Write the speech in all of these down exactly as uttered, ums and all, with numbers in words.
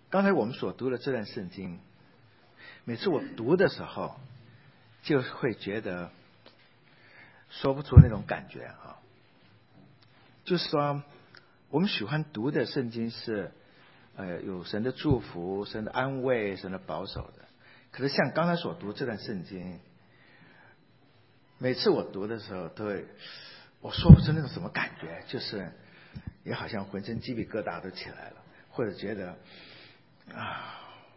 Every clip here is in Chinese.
刚才我们所读的这段圣经，每次我读的时候，就会觉得说不出那种感觉啊。就是说，我们喜欢读的圣经是，呃，有神的祝福、神的安慰、神的保守的。可是像刚才所读这段圣经，每次我读的时候，都会我说不出那种什么感觉，就是也好像浑身鸡皮疙瘩都起来了，或者觉得啊，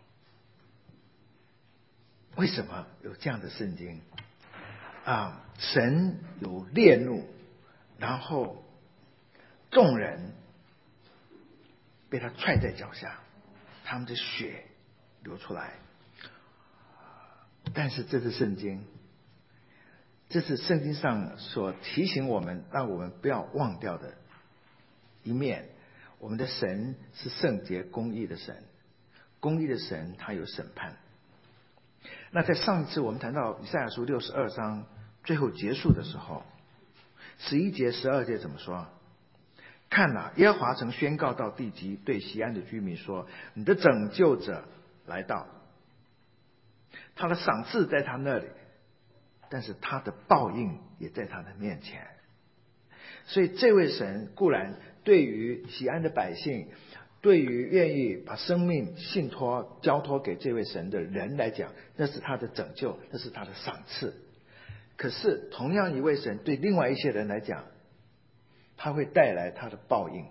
为什么有这样的圣经啊？神有烈怒，然后众人被他踹在脚下，他们的血流出来。但是这是圣经，这是圣经上所提醒我们，让我们不要忘掉的一面。我们的神是圣洁公义的神，公义的神他有审判。那在上一次我们谈到以赛亚书六十二章最后结束的时候，十一节十二节怎么说？看哪，耶和华曾宣告到地极，对西安的居民说，你的拯救者来到，他的赏赐在他那里，但是他的报应也在他的面前。所以这位神固然对于西安的百姓，对于愿意把生命信托交托给这位神的人来讲，那是他的拯救，那是他的赏赐。可是同样一位神对另外一些人来讲，他会带来他的报应，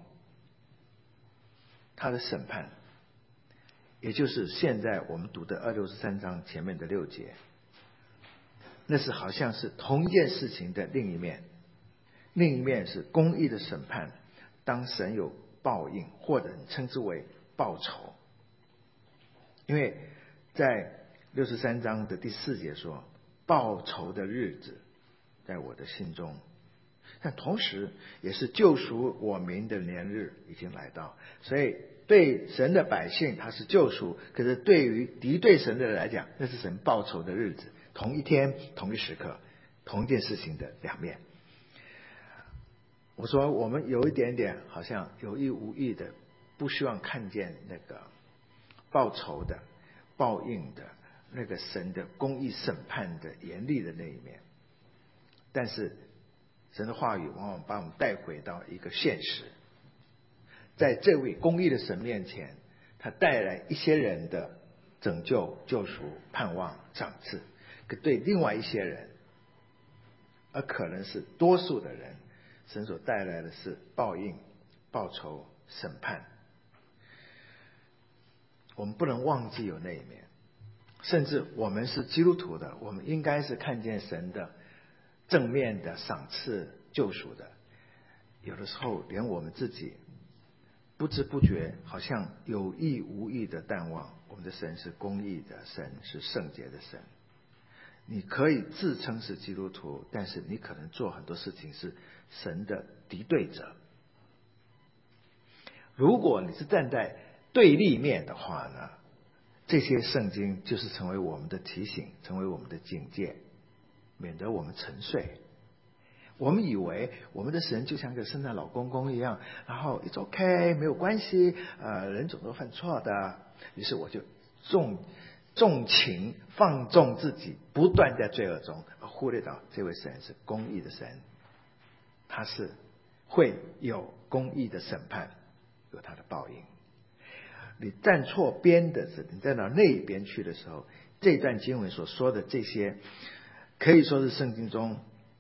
他的审判，也就是现在我们读的二六十三章前面的六节，那是好像是同一件事情的另一面。另一面是公义的审判，当神有报应，或者称之为报仇。因为在六十三章的第四节说，报仇的日子在我的心中，但同时也是救赎我民的年日已经来到。所以对神的百姓他是救赎，可是对于敌对神的人来讲，那是神报仇的日子，同一天同一时刻，同一件事情的两面。我说我们有一点点好像有意无意的不希望看见那个报仇的报应的那个神的公义审判的严厉的那一面，但是神的话语往往把我们带回到一个现实，在这位公义的神面前，他带来一些人的拯救、救赎、盼望、赏赐，可对另外一些人，而可能是多数的人，神所带来的是报应、报仇、审判。我们不能忘记有那一面，甚至我们是基督徒的，我们应该是看见神的正面的赏赐、救赎的。有的时候连我们自己不知不觉好像有意无意的淡忘，我们的神是公义的神，是圣洁的神。你可以自称是基督徒，但是你可能做很多事情是神的敌对者。如果你是站在对立面的话呢，这些圣经就是成为我们的提醒，成为我们的警戒，免得我们沉睡。我们以为我们的神就像个圣诞老公公一样，然后 it's OK 没有关系，呃，人总都犯错的。于是我就重重情放纵自己，不断在罪恶中，而忽略到这位神是公义的神，他是会有公义的审判，有他的报应。你站错边的时候，你站到那一边去的时候，这段经文所说的这些，可以说是圣经中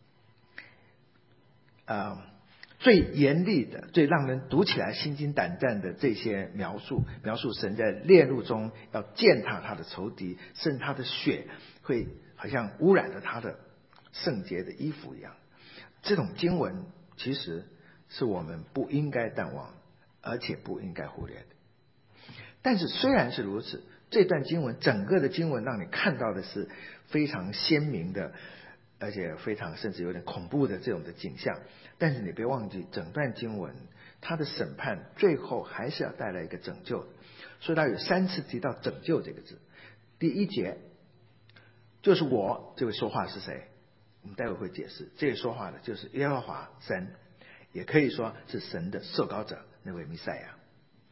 呃，最严厉的、最让人读起来心惊胆战的这些描述，描述神在烈怒中要践踏他的仇敌，甚至他的血会好像污染了他的圣洁的衣服一样。这种经文其实是我们不应该淡忘，而且不应该忽略的。但是虽然是如此，这段经文整个的经文让你看到的是非常鲜明的，而且非常甚至有点恐怖的这种的景象。但是你别忘记，整段经文它的审判最后还是要带来一个拯救的。所以它有三次提到拯救这个字。第一节就是我，这位说话是谁？我们待会会解释，这位说话的就是耶和华神，也可以说是神的受膏者，那位弥赛亚。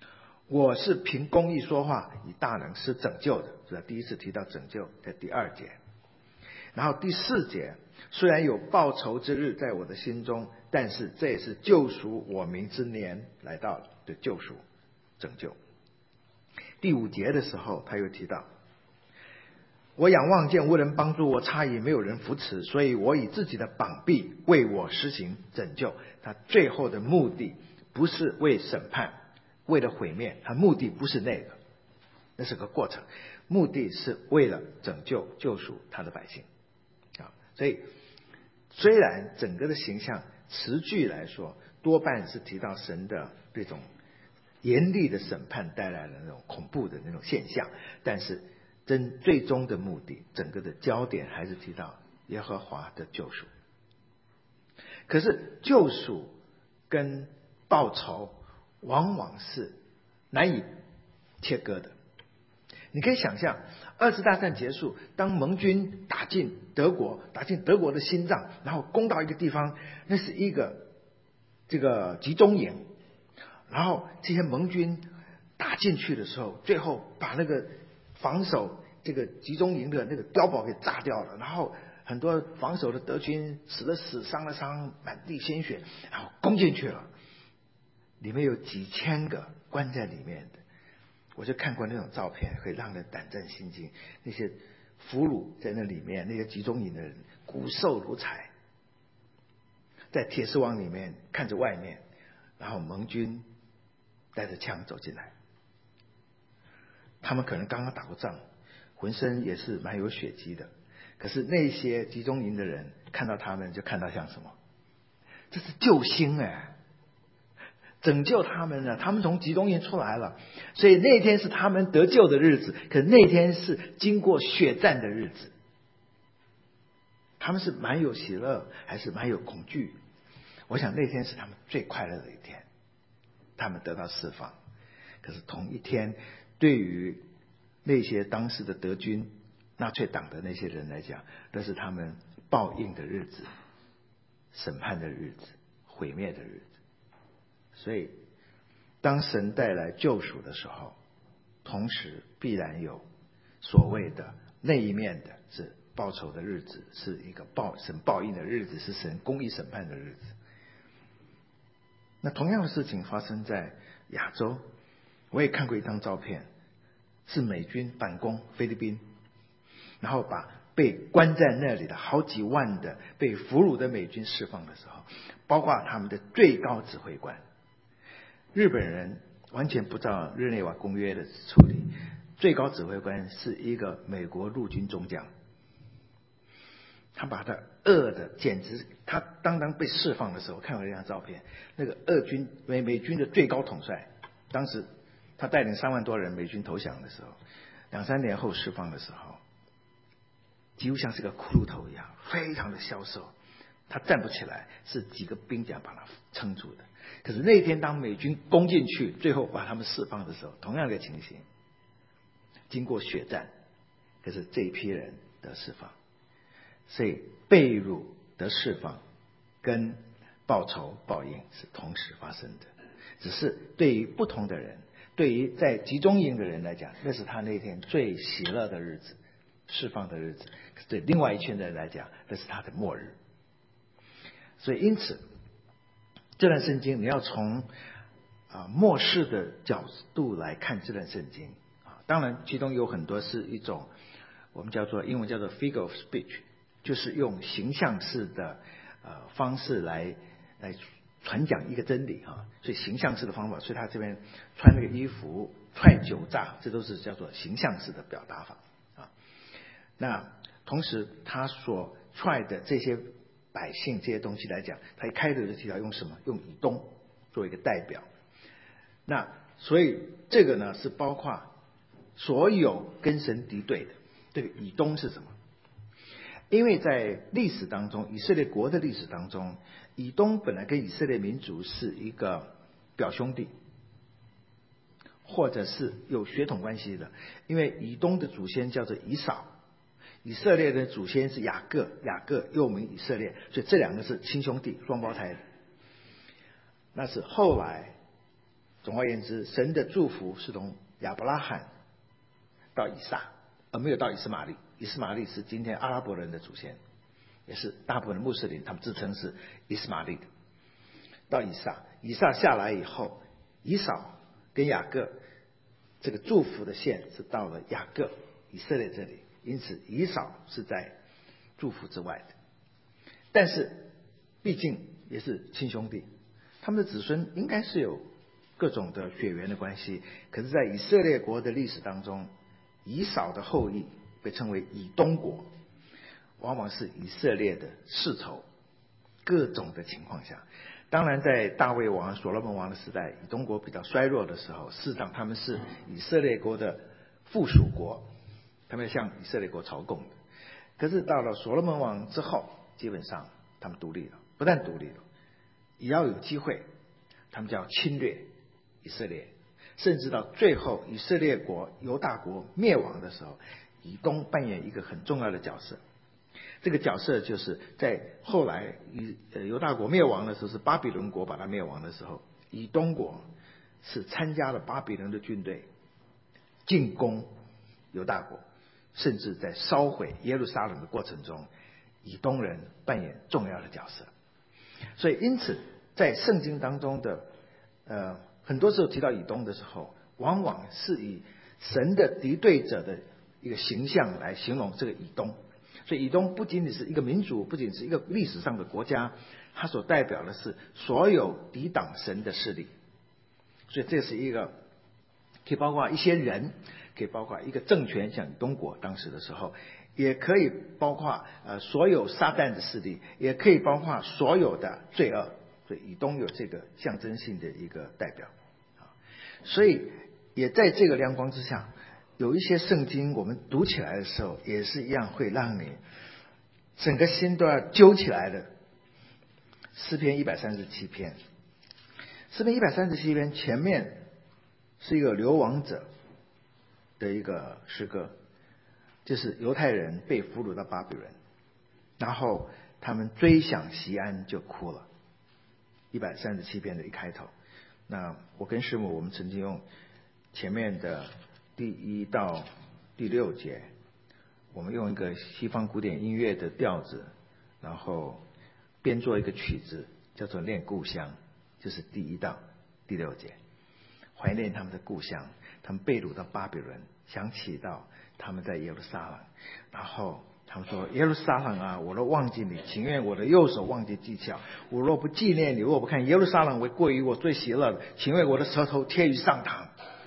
我是凭公义说话，以大能是拯救的，是第一次提到拯救，在第二节。然后第四节，虽然有报仇之日在我的心中，但是这也是救赎我民之年来到了的救赎拯救。第五节的时候，他又提到，我仰望见无人帮助我，差异没有人扶持，所以我以自己的膀臂为我施行拯救。他最后的目的不是为审判，为了毁灭，他目的不是那个，那是个过程，目的是为了拯救救赎他的百姓啊。所以虽然整个的形象词句来说多半是提到神的这种严厉的审判带来的那种恐怖的那种现象，但是真最终的目的，整个的焦点还是提到耶和华的救赎。可是救赎跟报仇往往是难以切割的。你可以想象，二次大战结束，当盟军打进德国，打进德国的心脏，然后攻到一个地方，那是一个这个集中营，然后这些盟军打进去的时候，最后把那个防守这个集中营的那个碉堡给炸掉了，然后很多防守的德军死了死，伤了伤，满地鲜血，然后攻进去了，里面有几千个关在里面的。我就看过那种照片，会让人胆战心惊。那些俘虏在那里面，那些集中营的人骨瘦如柴，在铁丝网里面看着外面，然后盟军带着枪走进来，他们可能刚刚打过仗，浑身也是蛮有血迹的。可是那些集中营的人看到他们，就看到像什么？这是救星哎，拯救他们了，他们从集中营出来了，所以那天是他们得救的日子。可是那天是经过血战的日子，他们是蛮有喜乐，还是蛮有恐惧？我想那天是他们最快乐的一天，他们得到释放。可是同一天，对于那些当时的德军、纳粹党的那些人来讲，那是他们报应的日子、审判的日子、毁灭的日子。所以当神带来救赎的时候，同时必然有所谓的那一面的是报仇的日子，是一个报神报应的日子，是神公义审判的日子。那同样的事情发生在亚洲，我也看过一张照片，是美军反攻菲律宾，然后把被关在那里的好几万的被俘虏的美军释放的时候，包括他们的最高指挥官。日本人完全不照日内瓦公约的处理，最高指挥官是一个美国陆军中将，他把他恶的简直，他当当被释放的时候，看过那张照片，那个俄军美美军的最高统帅，当时他带领三万多人美军投降的时候，两三年后释放的时候，几乎像是个骷髅头一样，非常的消瘦，他站不起来，是几个兵甲把他撑住的。可是那天当美军攻进去，最后把他们释放的时候，同样的情形，经过血战，可是这一批人得释放。所以被掳得释放跟报仇报应是同时发生的，只是对于不同的人，对于在集中营的人来讲，那是他那天最喜乐的日子，释放的日子；对另外一群人来讲，那是他的末日。所以因此这段圣经你要从啊末世的角度来看这段圣经啊，当然其中有很多是一种我们叫做英文叫做 figure of speech， 就是用形象式的呃方式来来传讲一个真理啊，所以形象式的方法，所以他这边穿那个衣服踹酒炸，这都是叫做形象式的表达法啊。那同时他所踹的这些百姓这些东西来讲，他一开头就提到用什么？用以东作为一个代表。那所以这个呢是包括所有跟神敌对的。这个以东是什么？因为在历史当中，以色列国的历史当中，以东本来跟以色列民族是一个表兄弟，或者是有血统关系的。因为以东的祖先叫做以扫，以色列的祖先是雅各，雅各又名以色列，所以这两个是亲兄弟，双胞胎的。那是后来总而言之，神的祝福是从亚伯拉罕到以撒，而没有到以斯玛利。以斯玛利是今天阿拉伯人的祖先，也是大部分的穆斯林他们自称是以斯玛利的。到以撒，以撒下来以后，以扫跟雅各这个祝福的线是到了雅各以色列这里，因此以扫是在祝福之外的。但是毕竟也是亲兄弟，他们的子孙应该是有各种的血缘的关系。可是在以色列国的历史当中，以扫的后裔被称为以东国，往往是以色列的世仇。各种的情况下，当然在大卫王、所罗门王的时代，以东国比较衰弱的时候，事实上他们是以色列国的附属国，他们向以色列国朝贡的。可是到了所罗门王之后，基本上他们独立了，不但独立了，也要有机会，他们就要侵略以色列，甚至到最后以色列国犹大国灭亡的时候，以东扮演一个很重要的角色。这个角色就是在后来以犹大国灭亡的时候，是巴比伦国把它灭亡的时候，以东国是参加了巴比伦的军队进攻犹大国，甚至在烧毁耶路撒冷的过程中，以东人扮演重要的角色。所以因此在圣经当中的呃很多时候提到以东的时候，往往是以神的敌对者的一个形象来形容这个以东。所以以东不仅仅是一个民族，不仅是一个历史上的国家，它所代表的是所有抵挡神的势力。所以这是一个可以包括一些人，可以包括一个政权，像以东国当时的时候，也可以包括呃所有撒旦的势力，也可以包括所有的罪恶。所以以东有这个象征性的一个代表。所以也在这个亮光之下，有一些圣经我们读起来的时候，也是一样会让你整个心都要揪起来的。诗篇一百三十七篇，诗篇一百三十七篇前面是一个流亡者的一个诗歌，就是犹太人被俘虏到巴比伦，然后他们追想锡安就哭了。一百三十七篇的一开头，那我跟师母我们曾经用前面的第一到第六节，我们用一个西方古典音乐的调子，然后编做一个曲子，叫做《恋故乡》，就是第一到第六节，怀念他们的故乡，他们被掳到巴比伦，想起到他们在耶路撒冷，然后他们说：耶路撒冷啊，我若忘记你，情愿我的右手忘记技巧；我若不纪念你，若不看耶路撒冷为过于我最喜乐的，情愿我的舌头贴于上膛。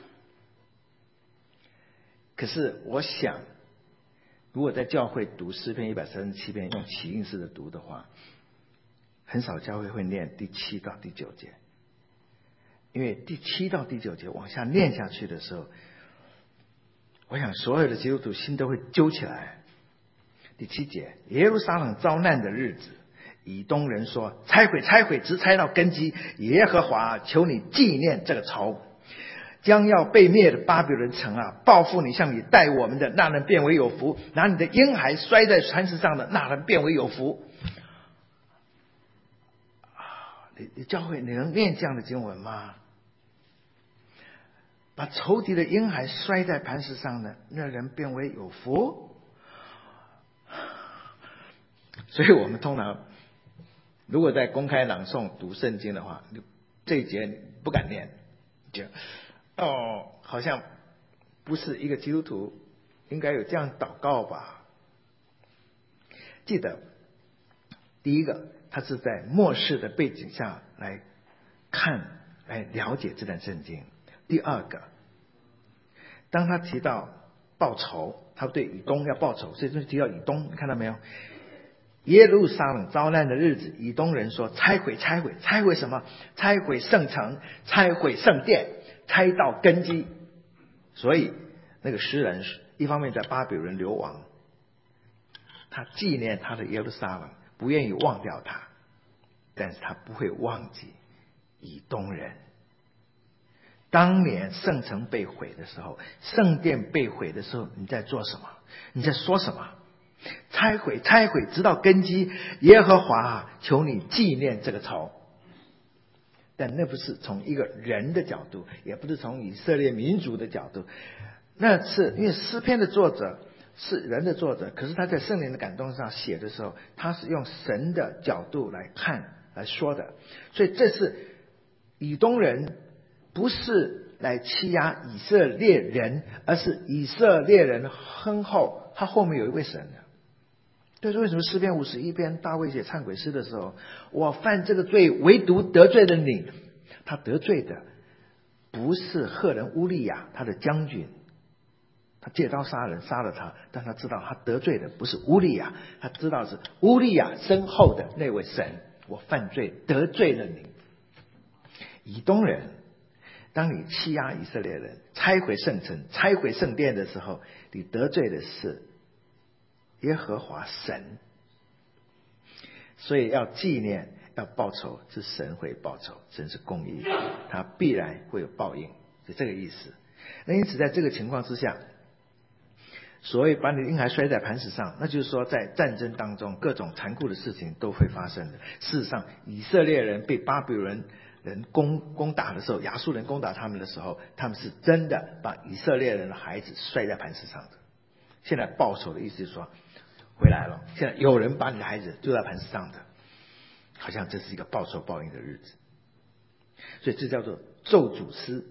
可是我想，如果在教会读诗篇一百三十七篇用起应式的读的话，很少教会会念第七到第九节，因为第七到第九节往下念下去的时候，我想所有的基督徒心都会揪起来。第七节，耶路撒冷遭难的日子，以东人说：拆毁拆毁，直拆到根基。耶和华，求你纪念这个仇，将要被灭的巴比伦城啊，报复你向你带我们的那人变为有福，拿你的婴孩摔在磐石上的那人变为有福。你你教会你能念这样的经文吗？把仇敌的婴孩摔在磐石上的那人变为有福。所以我们通常如果在公开朗诵读圣经的话，这一节你不敢念，就哦，好像不是一个基督徒应该有这样祷告吧。记得第一个，他是在末世的背景下来看来了解这段圣经。第二个，当他提到报仇，他对以东要报仇，所以就提到以东，你看到没有？耶路撒冷遭难的日子，以东人说：拆毁拆毁，拆毁什么？拆毁圣城，拆毁圣殿，拆到根基。所以那个诗人一方面在巴比伦流亡，他纪念他的耶路撒冷，不愿意忘掉他，但是他不会忘记以东人。当年圣城被毁的时候，圣殿被毁的时候，你在做什么？你在说什么？拆毁拆毁，直到根基。耶和华，求你纪念这个仇。 但那不是从一个人的角度，也不是从以色列民族的角度，那是因为诗篇的作者是人的作者，可是他在圣灵的感动上写的时候，他是用神的角度来看来说的，所以这是以东人不是来欺压以色列人，而是以色列人哼后，他后面有一位神的。对，为什么诗篇五十一篇大卫写忏悔诗的时候，我犯这个罪，唯独得罪了你？他得罪的不是赫人乌利亚，他的将军，他借刀杀人，杀了他，但他知道他得罪的不是乌利亚，他知道是乌利亚身后的那位神，我犯罪得罪了你。以东人，当你欺压以色列人，拆毁圣城，拆毁圣殿的时候，你得罪的是耶和华神，所以要纪念，要报仇，是神会报仇，神是公义，他必然会有报应，是这个意思。那因此在这个情况之下，所谓把你的婴孩摔在磐石上，那就是说在战争当中各种残酷的事情都会发生的。事实上以色列人被巴比伦人攻攻打的时候，亚述人攻打他们的时候，他们是真的把以色列人的孩子摔在磐石上的。现在报仇的意思就是说回来了，现在有人把你的孩子丢在磐石上的，好像这是一个报仇报应的日子。所以这叫做咒诅诗。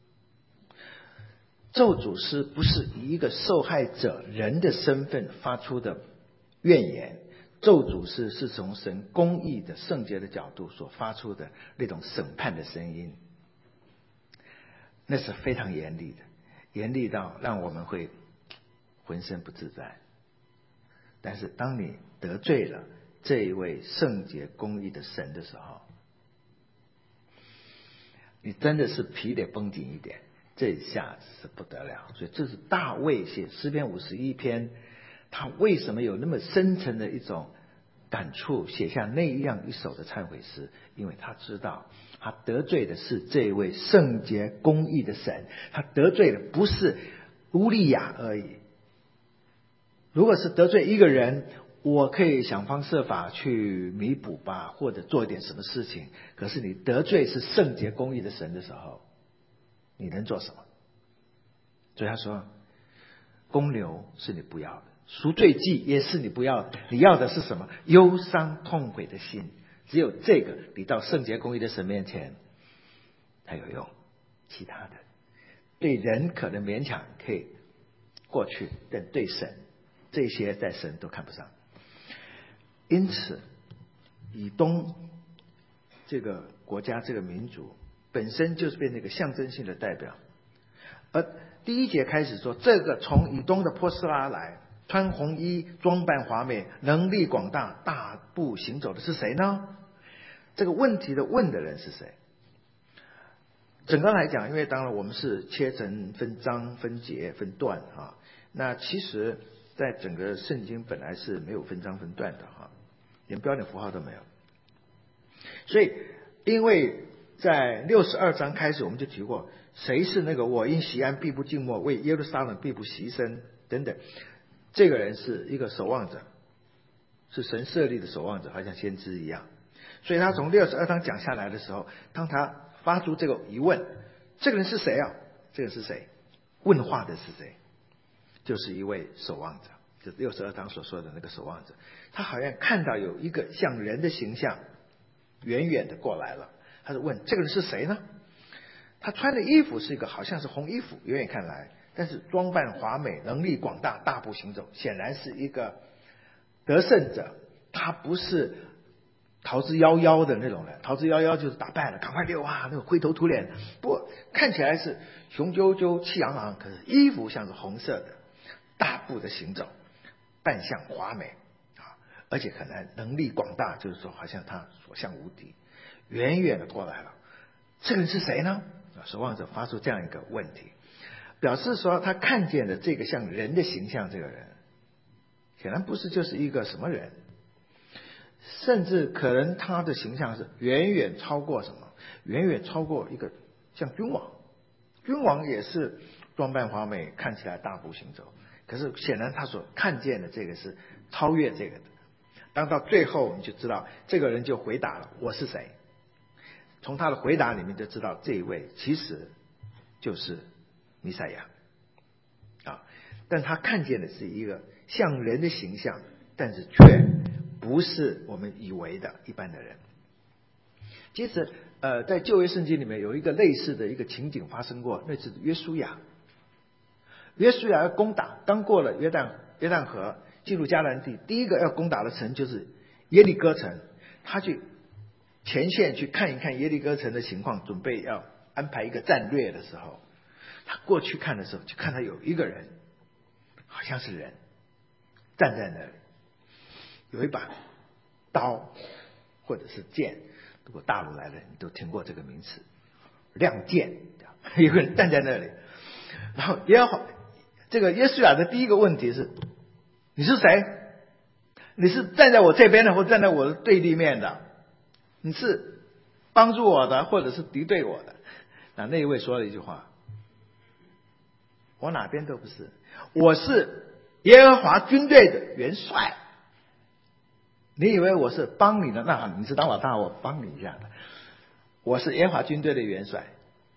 咒诅诗不是以一个受害者人的身份发出的怨言，咒诅诗是从神公义的圣洁的角度所发出的那种审判的声音，那是非常严厉的，严厉到让我们会浑身不自在。但是当你得罪了这一位圣洁公义的神的时候，你真的是皮得绷紧一点，这一下是不得了。所以这是大卫写诗篇五十一篇，他为什么有那么深沉的一种感触，写下那样一首的忏悔诗？因为他知道他得罪的是这位圣洁公义的神，他得罪的不是乌利亚而已。如果是得罪一个人，我可以想方设法去弥补吧，或者做一点什么事情。可是你得罪是圣洁公义的神的时候，你能做什么？所以他说，公牛是你不要的，赎罪祭也是你不要的，你要的是什么？忧伤痛悔的心。只有这个，你到圣洁公义的神面前才有用，其他的对人可能勉强可以过去，但对神这些在神都看不上。因此以东这个国家这个民族本身就是变成一个象征性的代表。而第一节开始说，这个从以东的波斯拉来，穿红衣，装扮华美，能力广大，大步行走的是谁呢？这个问题的问的人是谁？整个来讲，因为当然我们是切成分章分节分段啊，那其实在整个圣经本来是没有分章分段的哈，连标点符号都没有。所以因为在六十二章开始我们就提过，谁是那个我因锡安必不静默，为耶路撒冷必不牺牲等等，这个人是一个守望者，是神设立的守望者，好像先知一样。所以他从六十二章讲下来的时候，当他发出这个疑问，这个人是谁啊？这个是谁？问话的是谁？就是一位守望者，就是六十二章所说的那个守望者。他好像看到有一个像人的形象远远的过来了，他就问这个人是谁呢？他穿的衣服是一个好像是红衣服，远远看来，但是装扮华美，能力广大，大步行走，显然是一个得胜者。他不是逃之夭夭的那种人，逃之夭夭就是打败了赶快溜啊，那个灰头土脸，不过看起来是雄赳赳气昂昂，可是衣服像是红色的，大步的行走，扮相华美啊，而且可能能力广大，就是说好像他所向无敌，远远的过来了。这个人是谁呢？守望者发出这样一个问题，表示说他看见的这个像人的形象，这个人显然不是就是一个什么人，甚至可能他的形象是远远超过什么，远远超过一个像君王。君王也是装扮华美，看起来大步行走，可是显然他所看见的这个是超越这个的。当到最后你就知道这个人就回答了，我是谁？ 从他的回答里面就知道这一位其实就是弥赛亚啊，但他看见的是一个像人的形象，但是却不是我们以为的一般的人。其实呃，在旧约圣经里面有一个类似的一个情景发生过，那是约书亚。约书亚要攻打，刚过了约旦约旦河，进入迦南地，第一个要攻打的城就是耶利哥城。他去前线去看一看耶利哥城的情况，准备要安排一个战略的时候，他过去看的时候，就看到有一个人，好像是人站在那里，有一把刀或者是剑。如果大陆来的你都听过这个名词，亮剑，有个人站在那里。然后耶和华这个约书亚的第一个问题是：你是谁？你是站在我这边的，或站在我的对立面的？你是帮助我的，或者是敌对我的？那那一位说了一句话：我哪边都不是，我是耶和华军队的元帅。你以为我是帮你的？那好，你是当老大，我帮你一下的。我是耶和华军队的元帅。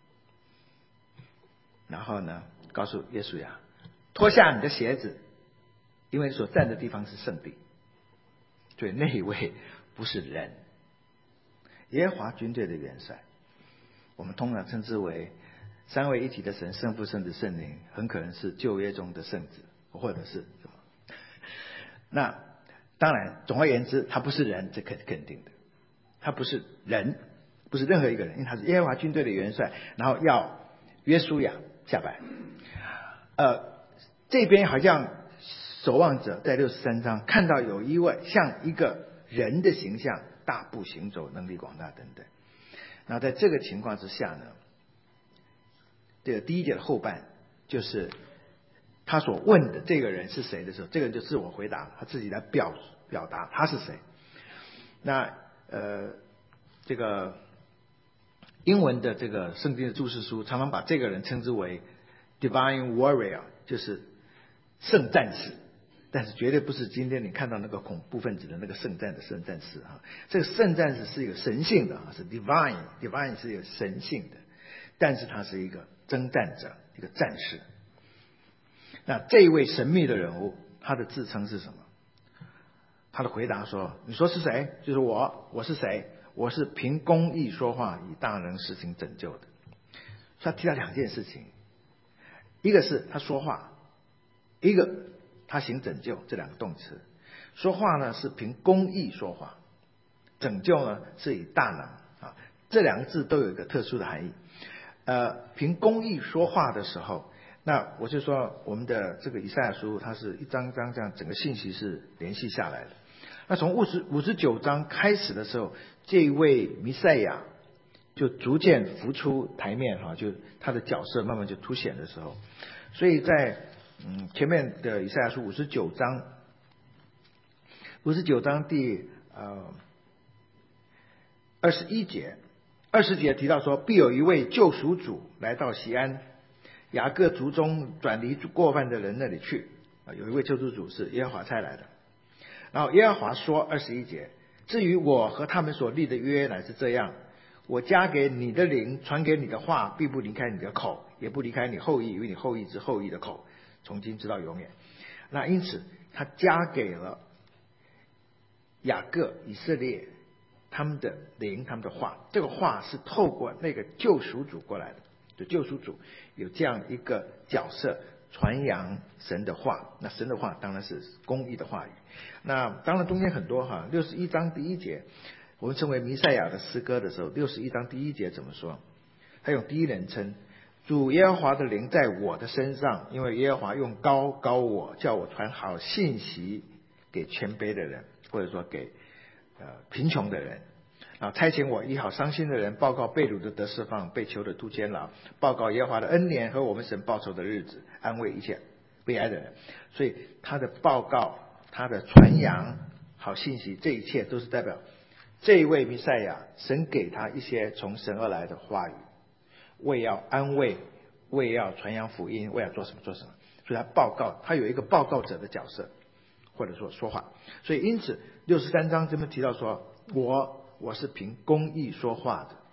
然后呢，告诉约书亚，脱下你的鞋子，因为所站的地方是圣地。所以那一位不是人，耶和华军队的元帅，我们通常称之为三位一体的神，圣父、圣子、圣灵，很可能是旧约中的圣子，或者是什么。那当然，总而言之，他不是人，这肯肯定的，他不是人，不是任何一个人，因为他是耶和华军队的元帅，然后要约书亚下拜。呃，这边好像守望者在六十三章看到有一位像一个人的形象，大步行走，能力广大等等。然后在这个情况之下呢，这个第一节的后半就是他所问的这个人是谁的时候，这个人就自我回答，他自己来表表达他是谁。那呃，这个英文的这个圣经的注释书常常把这个人称之为 Divine Warrior， 就是圣战士，但是绝对不是今天你看到那个恐怖分子的那个圣战的圣战士啊。这个圣战士是一个神性的，是 Divine Divine 是一个神性的，但是他是一个征战者，一个战士。那这一位神秘的人物，他的自称是什么？他的回答说：你说是谁？就是我。我是谁？我是凭公义说话，以大能实行拯救的。他提到两件事情，一个是他说话，一个他行拯救，这两个动词。说话呢是凭公义说话，拯救呢是以大能啊，这两个字都有一个特殊的含义。呃，凭公义说话的时候，那我就说我们的这个以赛亚书，它是一张张这样整个信息是联系下来的。那从五十五十九章开始的时候，这一位弥赛亚就逐渐浮出台面哈，就他的角色慢慢就凸显的时候，所以在嗯前面的以赛亚书五十九章，五十九章第呃二十一节、二十节提到说，必有一位救赎主来到锡安，雅各族中转离过犯的人那里去啊，有一位救赎主是耶和华差来的。然后耶和华说二十一节，至于我和他们所立的约乃是这样，我加给你的灵，传给你的话，必不离开你的口，也不离开你后裔与你后裔之后裔的口，从今直到永远。那因此他加给了雅各以色列他们的灵，他们的话，这个话是透过那个救赎主过来的，就救赎主有这样一个角色，传扬神的话。那神的话当然是公义的话语。那当然中间很多哈，六十一章第一节我们称为弥赛亚的诗歌的时候，六十一章第一节怎么说？他用第一人称，主耶和华的灵在我的身上，因为耶和华用膏膏我，叫我传好信息给谦卑的人，或者说给呃贫穷的人，啊，差遣我医好伤心的人，报告被掳的得释放，被囚的出监牢，报告耶和华的恩年和我们神报仇的日子，安慰一切悲哀的人。所以他的报告，他的传扬好信息，这一切都是代表这一位弥赛亚，神给他一些从神而来的话语，为要安慰，为要传扬福音，为要做什么做什么。所以他报告，他有一个报告者的角色，或者说说话。所以因此六十三章这边提到说，我我是凭公义说话的，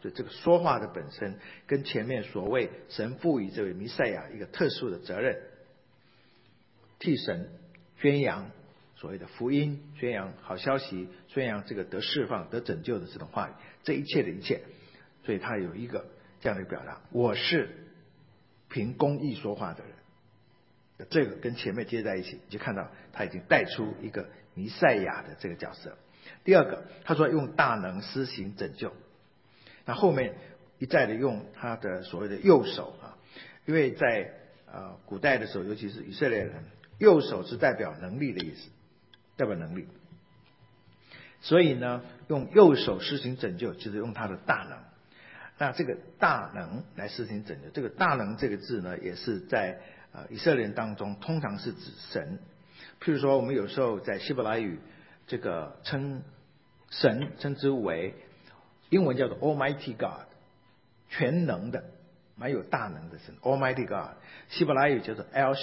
所以这个说话的本身跟前面所谓神赋予这位弥赛亚一个特殊的责任，替神宣扬所谓的福音，宣扬好消息，宣扬这个得释放得拯救的这种话语，这一切的一切，所以他有一个这样的表达，我是凭公义说话的人，这个跟前面接在一起，你就看到他已经带出一个弥赛亚的这个角色。第二个，他说用大能施行拯救，那后面一再的用他的所谓的右手啊，因为在呃古代的时候，尤其是以色列人，右手是代表能力的意思，代表能力，所以呢，用右手施行拯救，就是用他的大能。那这个大能来施行拯救，这个大能这个字呢，也是在呃以色列人当中通常是指神。譬如说，我们有时候在希伯来语这个称神称之为英文叫做 Almighty God， 全能的，蛮有大能的神 Almighty God。希伯来语叫做 El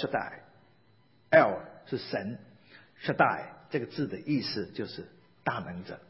Shaddai，El 是神 ，Shaddai 这个字的意思就是大能者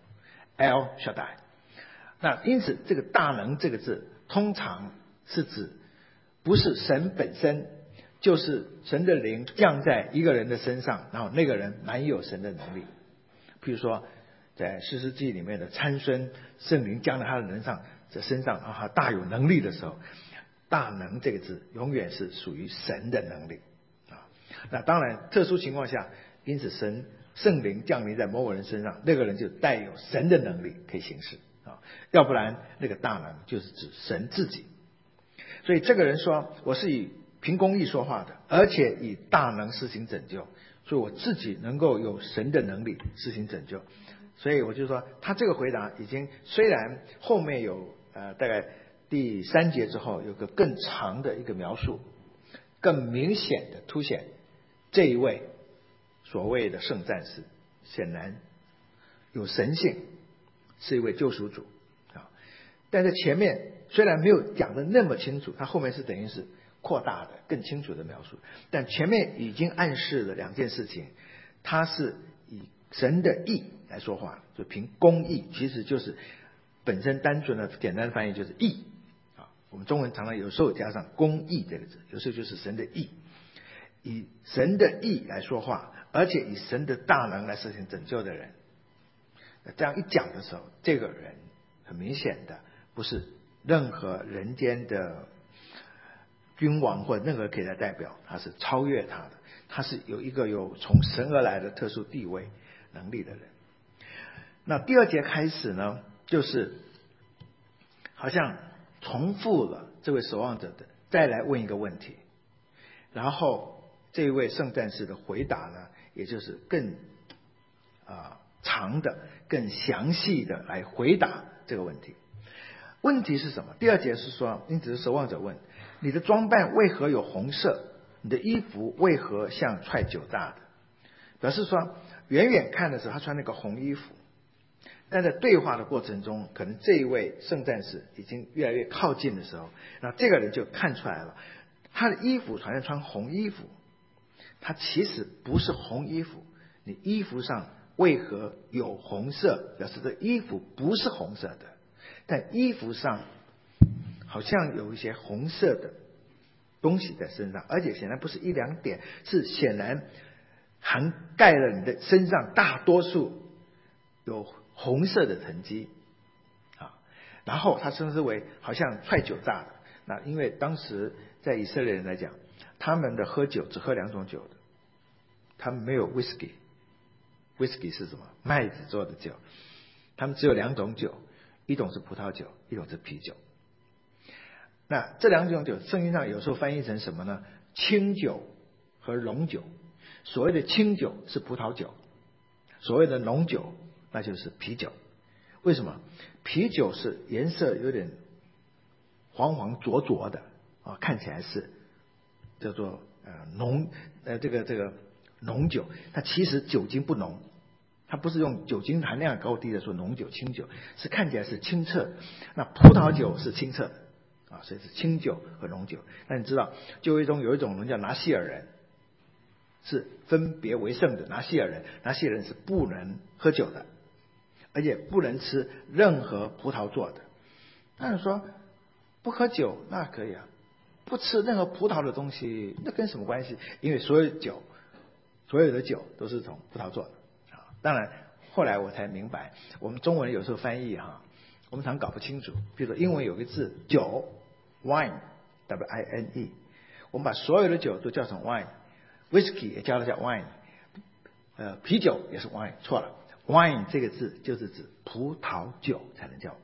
El Shaddai。那因此这个大能这个字通常是指不是神本身，就是神的灵降在一个人的身上，然后那个人蛮有神的能力。譬如说在士师记里面的参孙，圣灵降在他的人上这身上啊，他大有能力的时候，大能这个字永远是属于神的能力啊。那当然特殊情况下，因此神圣灵降临在某个人身上，那个人就带有神的能力可以行事啊，要不然那个大能就是指神自己。所以这个人说，我是以凭公义说话的，而且以大能施行拯救，所以我自己能够有神的能力施行拯救。所以我就说，他这个回答已经虽然后面有呃大概第三节之后有个更长的一个描述，更明显的凸显这一位所谓的圣战士显然有神性，是一位救赎主啊。但是前面虽然没有讲的那么清楚，他后面是等于是扩大的更清楚的描述，但前面已经暗示了两件事情，他是以神的义来说话，就凭公义，其实就是本身单纯的简单的翻译就是义啊。我们中文常常有时候加上公义这个字，有时候就是神的义，以神的义来说话，而且以神的大能来实行拯救的人。这样一讲的时候，这个人很明显的不是任何人间的君王或任何给他代表，他是超越他的，他是有一个有从神而来的特殊地位能力的人。那第二节开始呢，就是好像重复了这位守望者的再来问一个问题，然后这位圣战士的回答呢，也就是更啊、呃、长的更详细的来回答这个问题。问题是什么？第二节是说，因此守望者问，你的装扮为何有红色？你的衣服为何像踹酒大的？表示说远远看的时候他穿那个红衣服，但在对话的过程中，可能这一位圣战士已经越来越靠近的时候，那这个人就看出来了，他的衣服好像穿红衣服，他其实不是红衣服。你衣服上为何有红色？表示这衣服不是红色的，但衣服上好像有一些红色的东西在身上，而且显然不是一两点，是显然涵盖了你的身上大多数有红色的痕迹啊。然后他称之为好像踹酒榨的。那因为当时在以色列人来讲，他们的喝酒只喝两种酒的，他们没有 whisky， whisky 是什么？麦子做的酒，他们只有两种酒，一种是葡萄酒，一种是啤酒。那这两种酒圣经上有时候翻译成什么呢？清酒和浓酒。所谓的清酒是葡萄酒，所谓的浓酒那就是啤酒。为什么？啤酒是颜色有点黄黄浊浊的啊，看起来是叫做呃浓呃这个这个浓酒，它其实酒精不浓，它不是用酒精含量高低的说浓酒清酒，是看起来是清澈。那葡萄酒是清澈的啊，所以是清酒和浓酒。那你知道就会中有一种人叫拿细尔人，是分别为圣的拿细尔人，拿细尔人是不能喝酒的，而且不能吃任何葡萄做的， 当然说不喝酒那可以啊，不吃任何葡萄的东西那跟什么关系？因为所有酒，所有的酒都是从葡萄做的啊。当然后来我才明白，我们中文有时候翻译哈，我们常搞不清楚。比如说英文有个字酒 wine W I N E， 我们把所有的酒都叫成 wine，whisky 也叫它叫 wine， 呃啤酒也是 wine， 错了。wine 这个字就是指葡萄酒才能叫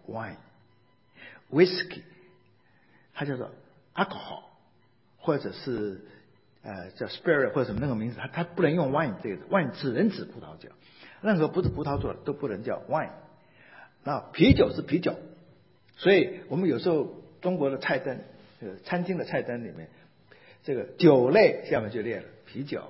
wine，whisky 它叫做 alcohol， 或者是呃叫 spirit 或者什么那个名字，它它不能用 wine 这个字 ，wine 只能指葡萄酒，任何不是葡萄做的都不能叫 wine。那啤酒是啤酒，所以我们有时候中国的菜单，呃餐厅的菜单里面，这个酒类下面就列了啤酒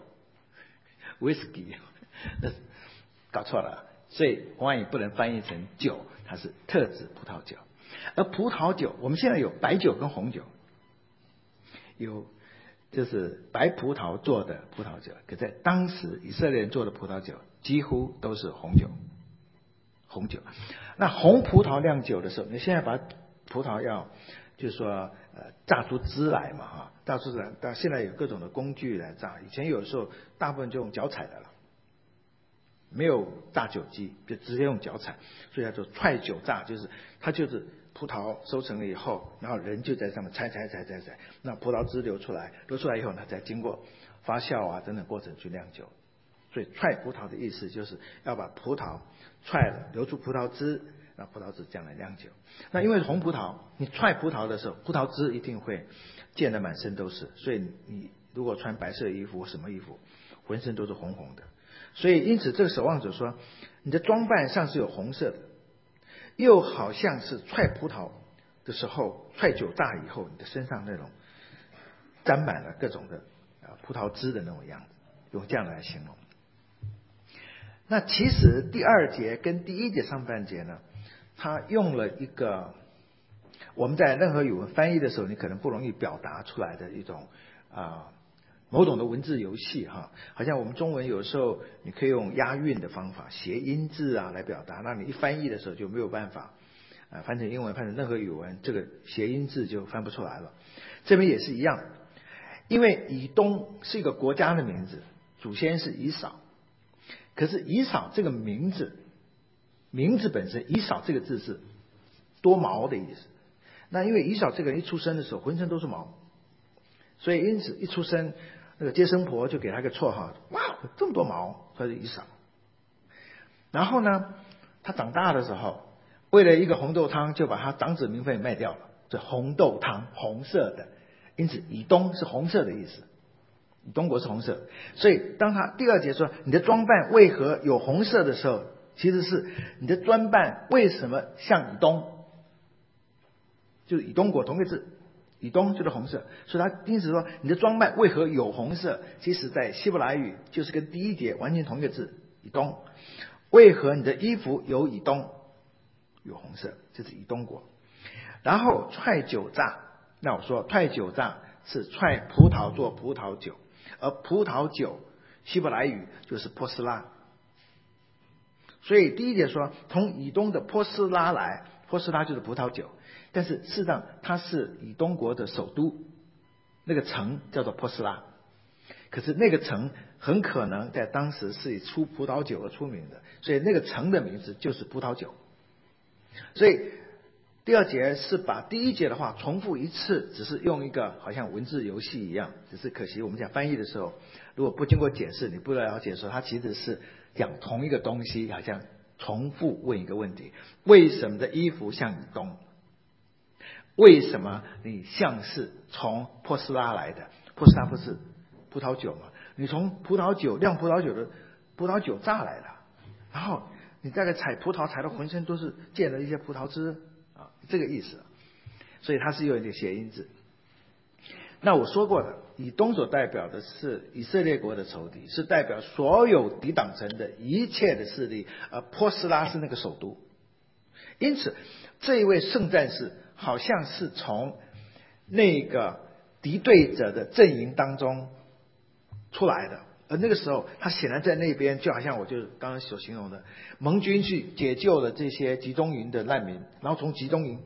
，whisky， 那搞错了，所以 wine 不能翻译成酒，它是特指葡萄酒。而葡萄酒，我们现在有白酒跟红酒，有就是白葡萄做的葡萄酒，可在当时以色列人做的葡萄酒几乎都是红酒。红酒，那红葡萄酿酒的时候，你现在把葡萄要就是说呃榨出汁来嘛哈，榨出汁来，但现在有各种的工具来榨，以前有时候大部分就用脚踩的了。没有榨酒机，就直接用脚踩，所以叫做踹酒榨，就是它就是葡萄收成了以后，然后人就在上面踩踩踩踩踩，那葡萄汁流出来，流出来以后呢，再经过发酵啊等等过程去酿酒。所以踹葡萄的意思就是要把葡萄踹了，流出葡萄汁，那葡萄汁这样来酿酒。那因为红葡萄，你踹葡萄的时候，葡萄汁一定会溅得满身都是，所以你如果穿白色衣服或什么衣服，浑身都是红红的。所以因此这个守望者说，你的装扮上是有红色的，又好像是踹葡萄的时候，踹酒榨以后，你的身上那种沾满了各种的啊葡萄汁的那种样子，用这样来形容。那其实第二节跟第一节上半节呢，他用了一个我们在任何语文翻译的时候，你可能不容易表达出来的一种啊。某种的文字游戏哈，好像我们中文有时候你可以用押韵的方法、谐音字啊来表达，那你一翻译的时候就没有办法啊翻成英文、翻成任何语文，这个谐音字就翻不出来了。这边也是一样，因为以东是一个国家的名字，祖先是以扫，可是以扫这个名字，名字本身以扫这个字是多毛的意思。那因为以扫这个人一出生的时候浑身都是毛，所以因此一出生。那个接生婆就给他个绰号，哇，这么多毛，他就以扫。然后呢，他长大的时候，为了一个红豆汤，就把他长子名分卖掉了。这红豆汤，红色的，因此以东是红色的意思，以东国是红色。所以当他第二节说你的装扮为何有红色的时候，其实是你的装扮为什么像以东，就是以东国同个字。以东就是红色，所以他因此说你的装扮为何有红色？其实在希伯来语就是跟第一节完全同一个字，以东。为何你的衣服有以东有红色？就是以东国。然后踹酒榨，那我说踹酒榨是踹葡萄做葡萄酒，而葡萄酒希伯来语就是波斯拉。所以第一节说从以东的波斯拉来，波斯拉就是葡萄酒。但是事实上它是以东国的首都，那个城叫做波斯拉，可是那个城很可能在当时是以出葡萄酒而出名的，所以那个城的名字就是葡萄酒。所以第二节是把第一节的话重复一次，只是用一个好像文字游戏一样，只是可惜我们讲翻译的时候，如果不经过解释，你不了解说它其实是讲同一个东西，好像重复问一个问题：为什么的衣服像以东？为什么你像是从波斯拉来的？波斯拉不是葡萄酒吗？你从葡萄酒酿葡萄酒的葡萄酒榨来的，然后你再来采葡萄，采到浑身都是溅了一些葡萄汁啊，这个意思。所以它是有一点谐音字。那我说过的，以东所代表的是以色列国的仇敌，是代表所有抵挡神的一切的势力，而波斯拉是那个首都。因此，这一位圣战士好像是从那个敌对者的阵营当中出来的，而那个时候他显然在那边，就好像我就刚刚所形容的，盟军去解救了这些集中营的难民，然后从集中营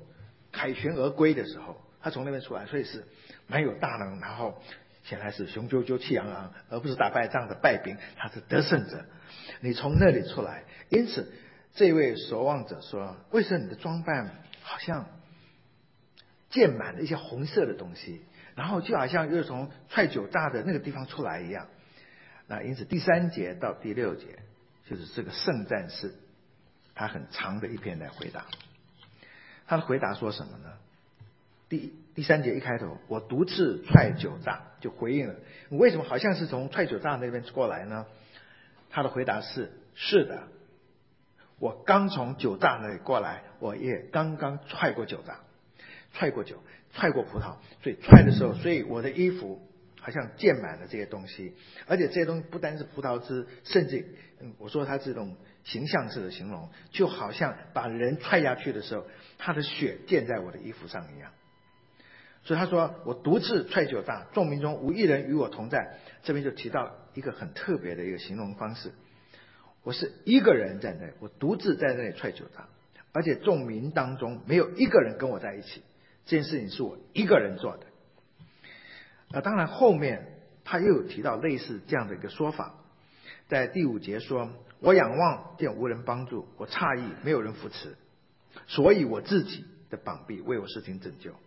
凯旋而归的时候，他从那边出来，所以是蛮有大能，然后显然是雄赳赳气昂昂，而不是打败仗的败兵，他是得胜者。你从那里出来，因此这位守望者说，为什么你的装扮好像溅满了一些红色的东西，然后就好像又从踹酒炸的那个地方出来一样。那因此第三节到第六节就是这个圣战士他很长的一篇来回答。他的回答说什么呢？第第三节一开头，我独自踹酒炸，就回应了你为什么好像是从踹酒炸那边过来呢？他的回答是，是的，我刚从酒炸那里过来，我也刚刚踹过酒炸，踹过酒，踹过葡萄，所以踹的时候，所以我的衣服好像溅满了这些东西，而且这些东西不单是葡萄汁，甚至嗯，我说它这种形象式的形容，就好像把人踹下去的时候，他的血溅在我的衣服上一样。所以他说我独自踹酒炸，众民中无一人与我同在。这边就提到一个很特别的一个形容方式，我是一个人在那里，我独自在那里踹酒炸，而且众民当中没有一个人跟我在一起，这件事情是我一个人做的。那当然后面他又有提到类似这样的一个说法，在第五节说，我仰望见无人帮助，我诧异没有人扶持，所以我自己的膀臂为我事情拯救。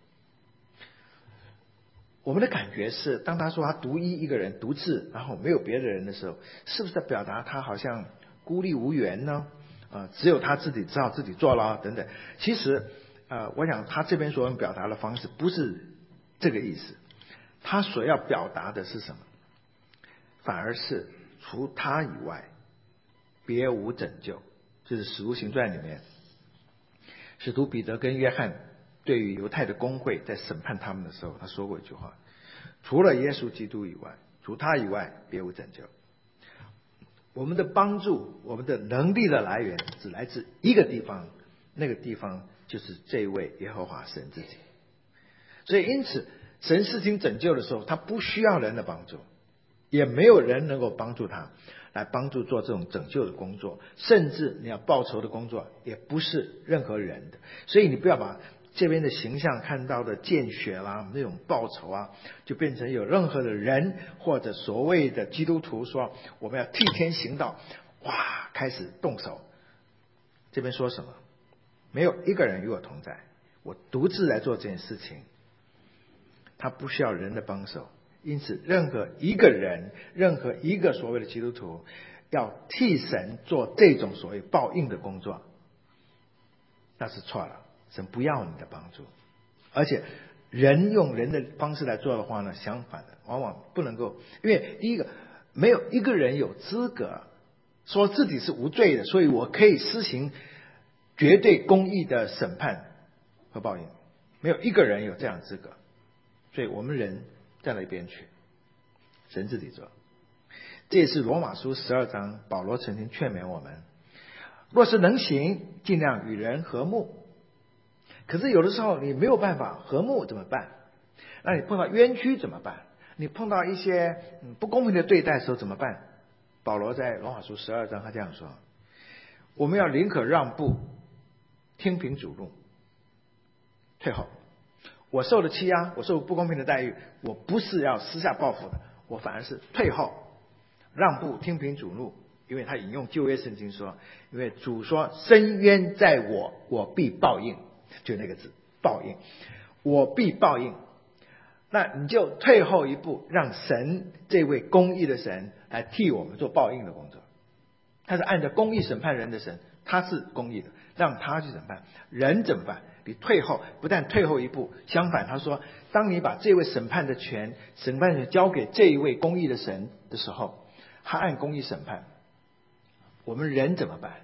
我们的感觉是，当他说他独一一个人独自，然后没有别的人的时候，是不是在表达他好像孤立无援呢？呃，只有他自己知道自己做了等等。其实呃，我想他这边所表达的方式不是这个意思，他所要表达的是什么？反而是除他以外别无拯救。就是使徒行传里面，使徒彼得跟约翰对于犹太的公会在审判他们的时候，他说过一句话，除了耶稣基督以外，除他以外别无拯救。我们的帮助，我们的能力的来源只来自一个地方，那个地方就是这位耶和华神自己。所以因此神施行拯救的时候，他不需要人的帮助，也没有人能够帮助他来帮助做这种拯救的工作，甚至你要报仇的工作也不是任何人的。所以你不要把这边的形象看到的见血啦，那种报仇啊，就变成有任何的人或者所谓的基督徒说我们要替天行道，哇，开始动手。这边说什么？没有一个人与我同在，我独自来做这件事情，他不需要人的帮手。因此任何一个人，任何一个所谓的基督徒要替神做这种所谓报应的工作，那是错了。神不要你的帮助，而且人用人的方式来做的话呢，相反的往往不能够，因为第一个没有一个人有资格说自己是无罪的，所以我可以施行绝对公义的审判和报应，没有一个人有这样的资格。所以我们人站到一边去，神自己做。这也是罗马书十二章保罗曾经劝勉我们，若是能行，尽量与人和睦。可是有的时候你没有办法和睦怎么办？那你碰到冤屈怎么办？你碰到一些不公平的对待的时候怎么办？保罗在罗马书十二章他这样说，我们要宁可让步，听凭主怒，退后。我受了欺压，我受不公平的待遇，我不是要私下报复的，我反而是退后让步，听凭主怒。因为他引用旧约圣经说，因为主说深渊在我，我必报应，就那个字报应，我必报应。那你就退后一步，让神这位公义的神来替我们做报应的工作。他是按照公义审判人的神，他是公义的，让他去审判人怎么办？你退后，不但退后一步，相反他说，当你把这位审判的权审判权交给这一位公义的神的时候，他按公义审判我们人怎么办？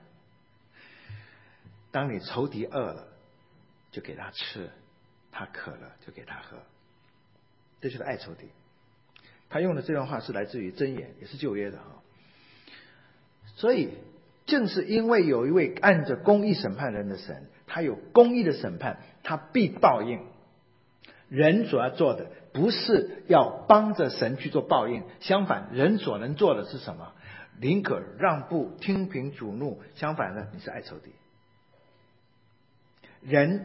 当你仇敌饿了就给他吃，他渴了就给他喝，这就是爱仇敌。他用的这段话是来自于箴言，也是旧约的哈。所以正是因为有一位按着公义审判人的神，他有公义的审判，他必报应。人所要做的不是要帮着神去做报应，相反人所能做的是什么？宁可让步，听凭主怒。相反呢，你是爱仇敌。人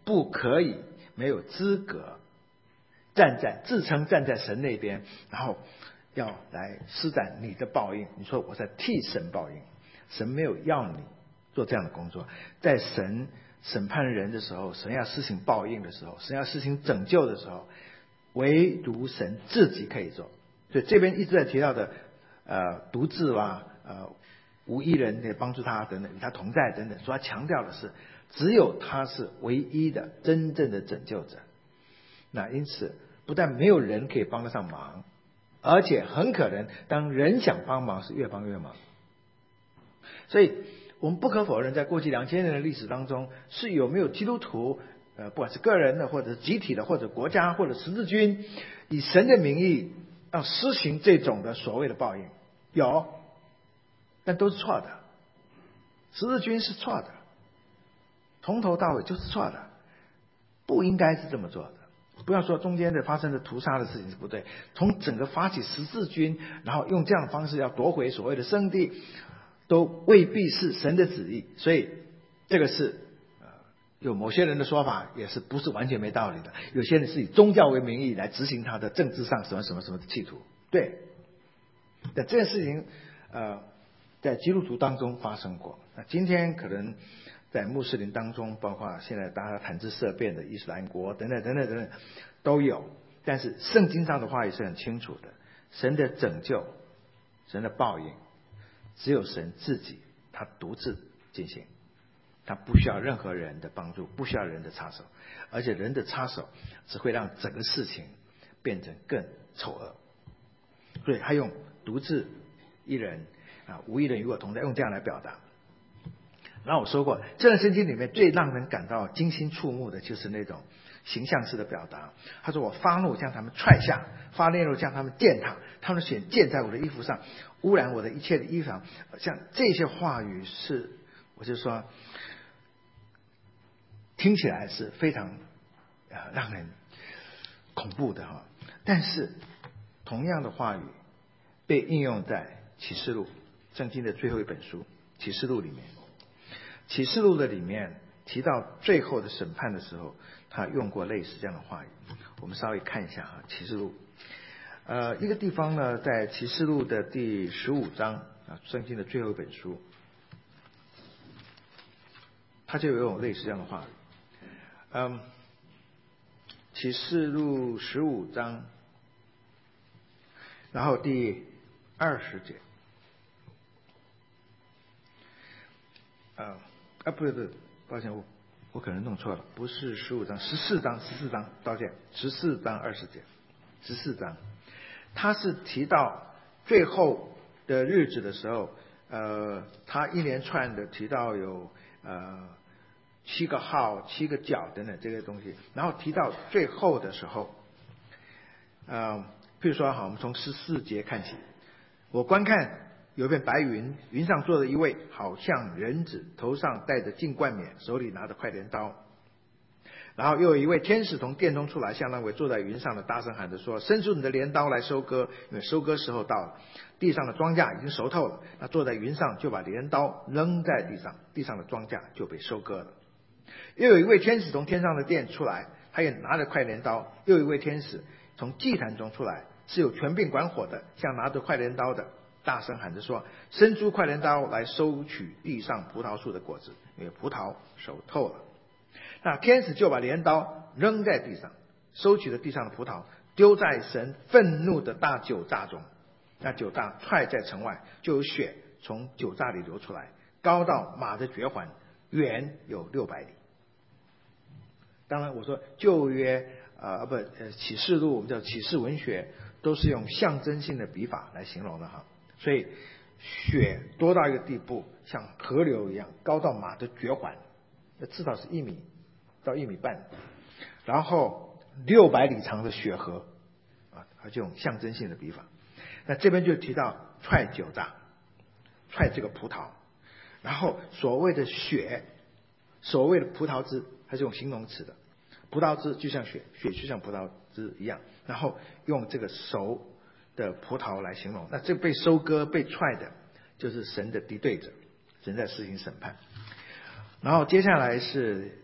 不可以没有资格站在自称站在神那边，然后要来施展你的报应。你说我在替神报应，神没有要你做这样的工作。在神审判人的时候，神要施行报应的时候，神要施行拯救的时候，唯独神自己可以做。所以这边一直在提到的呃独自啊，呃无一人也帮助他等等，与他同在等等，所以他强调的是只有他是唯一的真正的拯救者。那因此不但没有人可以帮得上忙，而且很可能当人想帮忙是越帮越忙。所以我们不可否认，在过去两千年的历史当中，是有没有基督徒呃，不管是个人的或者集体的或者国家或者十字军，以神的名义要施行这种的所谓的报应，有，但都是错的。十字军是错的，从头到尾就是错的，不应该是这么做的。不要说中间的发生的屠杀的事情是不对，从整个发起十字军，然后用这样的方式要夺回所谓的圣地，都未必是神的旨意。所以这个是呃有某些人的说法，也是不是完全没道理的。有些人是以宗教为名义来执行他的政治上什么什么什么的企图，对。但这件事情呃在基督徒当中发生过。那今天可能在穆斯林当中，包括现在大家谈之色变的伊斯兰国等等等等等等都有。但是圣经上的话也是很清楚的，神的拯救，神的报应，只有神自己他独自进行，他不需要任何人的帮助，不需要人的插手，而且人的插手只会让整个事情变成更丑恶。所以他用独自一人啊，无一人与我同在，用这样来表达。然后我说过，这段圣经里面最让人感到惊心触目的就是那种形象式的表达。他说我发怒将他们踹下，发烈怒将他们践踏，他们的血溅在我的衣服上，污染我的一切的衣裳。像这些话语是，我就说听起来是非常呃让人恐怖的哈。但是同样的话语被应用在启示录，圣经的最后一本书启示录里面。启示录的里面提到最后的审判的时候，他用过类似这样的话语。我们稍微看一下哈，启示录呃一个地方呢，在启示录的第十五章啊，圣经的最后一本书，他就有类似这样的话语。嗯，启示录十五章，然后第二十节，啊啊不对不对，抱歉，我我可能弄错了，不是十五章，十四章，十四章，抱歉，十四章二十节，十四章，他是提到最后的日子的时候，呃，他一连串的提到有呃七个号、七个角等等这些东西，然后提到最后的时候，呃，譬如说好，我们从十四节看起，我观看有一片白云，云上坐着一位好像人子，头上戴着金冠冕，手里拿着快镰刀。然后又有一位天使从殿中出来，向那位坐在云上的大声喊着说：伸出你的镰刀来收割，因为收割时候到了，地上的庄稼已经熟透了。那坐在云上就把镰刀扔在地上，地上的庄稼就被收割了。又有一位天使从天上的殿出来，他也拿着快镰刀。又有一位天使从祭坛中出来，是有权柄管火的，像拿着快镰刀的，大声喊着说：伸出快镰刀来收取地上葡萄树的果子，因为葡萄熟透了。那天使就把镰刀扔在地上，收取了地上的葡萄，丢在神愤怒的大酒榨中。那酒榨踹在城外，就有血从酒榨里流出来，高到马的绝环，远有六百里。当然我说旧约呃不呃启示录，我们叫启示文学，都是用象征性的笔法来形容的哈。所以血多到一个地步，像河流一样，高到马的绝环，那至少是一米到一米半，然后六百里长的血河啊，它就用象征性的笔法。那这边就提到踹酒榨，踹这个葡萄，然后所谓的血，所谓的葡萄汁，它是用形容词的，葡萄汁就像血，血就像葡萄汁一样，然后用这个熟的葡萄来形容。那这被收割被踹的就是神的敌对者，神在施行审判。然后接下来是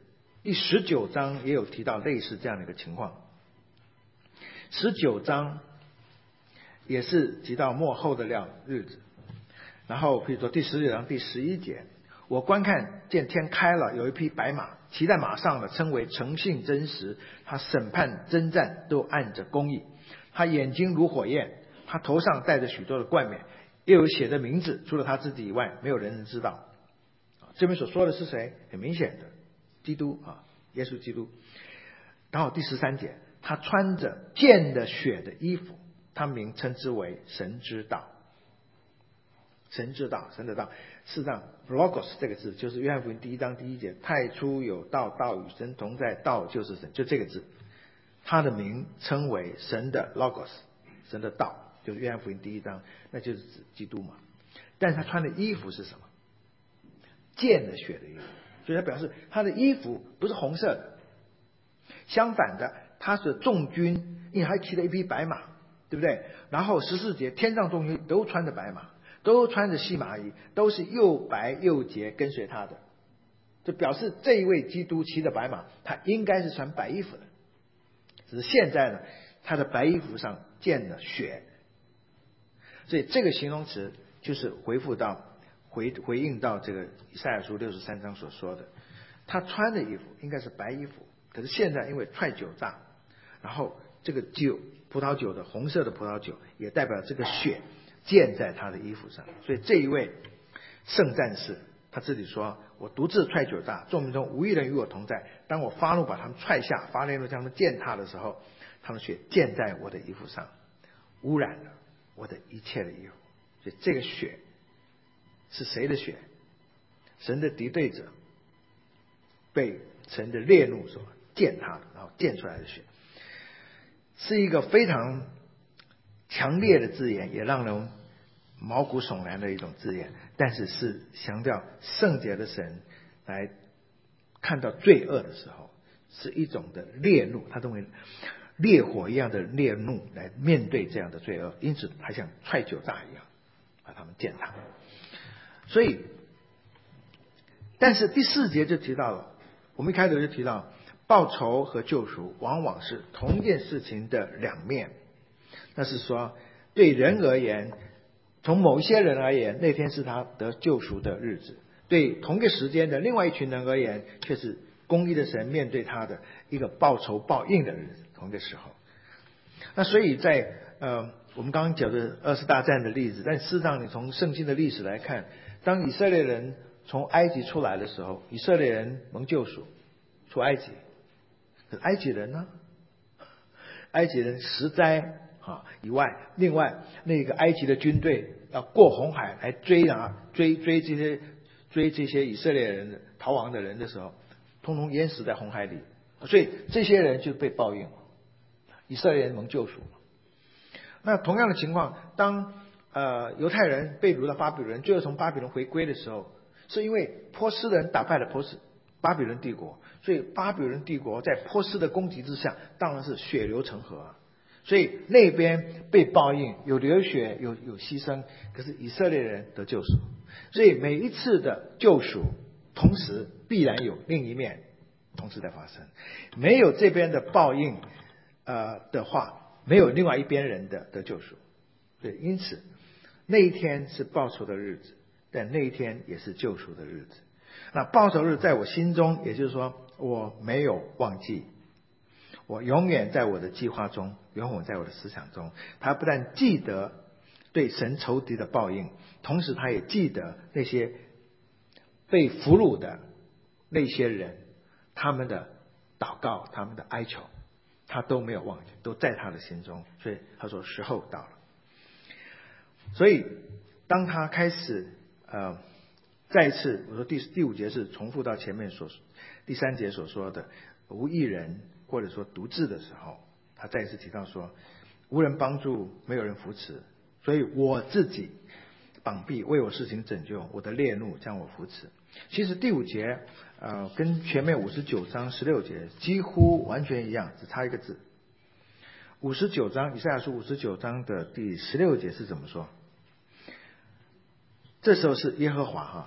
第十九章也有提到类似这样的一个情况。十九章也是提到末后的了日子，然后比如说第十九章第十一节，我观看见天开了，有一匹白马，骑在马上的称为诚信真实，他审判征战都按着公义，他眼睛如火焰，他头上戴着许多的冠冕，又有写的名字，除了他自己以外没有人能知道。这边所说的是谁？很明显的基督啊，耶稣基督。然后第十三节，他穿着溅的血的衣服，他名称之为神之道。神之道，神的道，事实上 logos 这个字就是约翰福音第一章第一节，太初有道，道与神同在，道就是神，就这个字，他的名称为神的 logos， 神的道，就是约翰福音第一章，那就是指基督嘛。但是他穿的衣服是什么？溅了血的衣服，所以他表示他的衣服不是红色的，相反的，他是众军，因为还骑了一匹白马，对不对？然后十四节，天上众军都穿着白马，都穿着细麻衣，都是又白又洁跟随他的，就表示这一位基督骑着白马，他应该是穿白衣服的，只是现在呢，他的白衣服上溅了血，所以这个形容词就是回复到回回应到这个以赛亚书六十三章所说的，他穿的衣服应该是白衣服，可是现在因为踹酒榨，然后这个酒葡萄酒的红色的葡萄酒也代表这个血溅在他的衣服上，所以这一位圣战士他自己说，我独自踹酒榨，众民中无一人与我同在，当我发怒把他们踹下，发烈怒将他们践踏的时候，他们血溅在我的衣服上，污染了我的一切的衣服。所以这个血是谁的血？神的敌对者被神的烈怒所践踏的，然后溅出来的血，是一个非常强烈的字眼，也让人毛骨悚然的一种字眼，但是是强调圣洁的神来看到罪恶的时候是一种的烈怒，他认为烈火一样的烈怒来面对这样的罪恶，因此他像踹酒榨一样把他们践踏。所以但是第四节就提到了，我们一开头就提到报仇和救赎往往是同一件事情的两面，那是说对人而言，从某一些人而言，那天是他得救赎的日子，对同一个时间的另外一群人而言，却是公义的神面对他的一个报仇报应的日子，同一个时候。那所以在呃我们刚刚讲的二次大战的例子，但事实上你从圣经的历史来看，当以色列人从埃及出来的时候，以色列人蒙救赎出埃及，可是埃及人呢？埃及人十灾啊以外，另外那个埃及的军队要过红海来追啊追追这些追这些以色列人逃亡的人的时候，通通淹死在红海里，所以这些人就被报应，以色列人蒙救赎。那同样的情况，当呃犹太人被掳到巴比伦，最后从巴比伦回归的时候，是因为波斯人打败了波斯巴比伦帝国，所以巴比伦帝国在波斯的攻击之下，当然是血流成河啊。所以那边被报应，有流血，有有牺牲，可是以色列人得救赎。所以每一次的救赎，同时必然有另一面同时在发生，没有这边的报应呃的话，没有另外一边人的得救赎。对，因此那一天是报仇的日子，但那一天也是救赎的日子。那报仇日在我心中，也就是说我没有忘记，我永远在我的计划中，永远在我的思想中。他不但记得对神仇敌的报应，同时他也记得那些被俘虏的那些人，他们的祷告，他们的哀求，他都没有忘记，都在他的心中。所以他说时候到了。所以当他开始呃再一次，我说第第五节是重复到前面所第三节所说的无一人或者说独自的时候，他再一次提到说无人帮助，没有人扶持，所以我自己膀臂为我事情拯救，我的烈怒将我扶持。其实第五节呃跟前面五十九章十六节几乎完全一样，只差一个字。五十九章以赛亚书五十九章的第十六节是怎么说？这时候是耶和华哈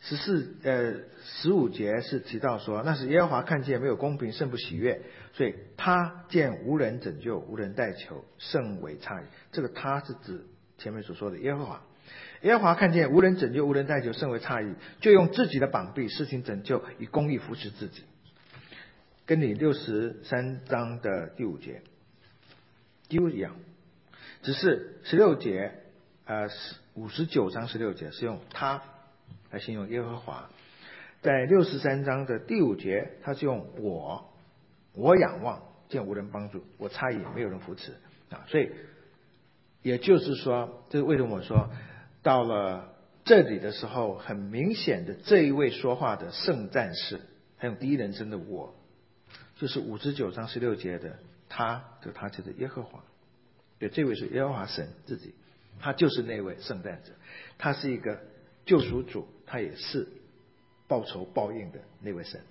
十四呃十五节是提到说，那是耶和华看见没有公平，甚不喜悦，所以他见无人拯救，无人代求，甚为诧异。这个他是指前面所说的耶和华。耶和华看见无人拯救，无人代求，甚为诧异，就用自己的膀臂施行拯救，以公义扶持自己。跟你六十三章的第五节几乎一样，只是十六节呃五十九章十六节是用他来形容耶和华，在六十三章的第五节，他是用我，我仰望见无人帮助，我诧异没有人扶持啊。所以也就是说，这是为什么我说到了这里的时候，很明显的这一位说话的圣战士，还有第一人称的我，就是五十九章十六节的他，就他就是耶和华。对，这位是耶和华神自己，他就是那位圣战者，他是一个救赎主，他也是报仇报应的那位神。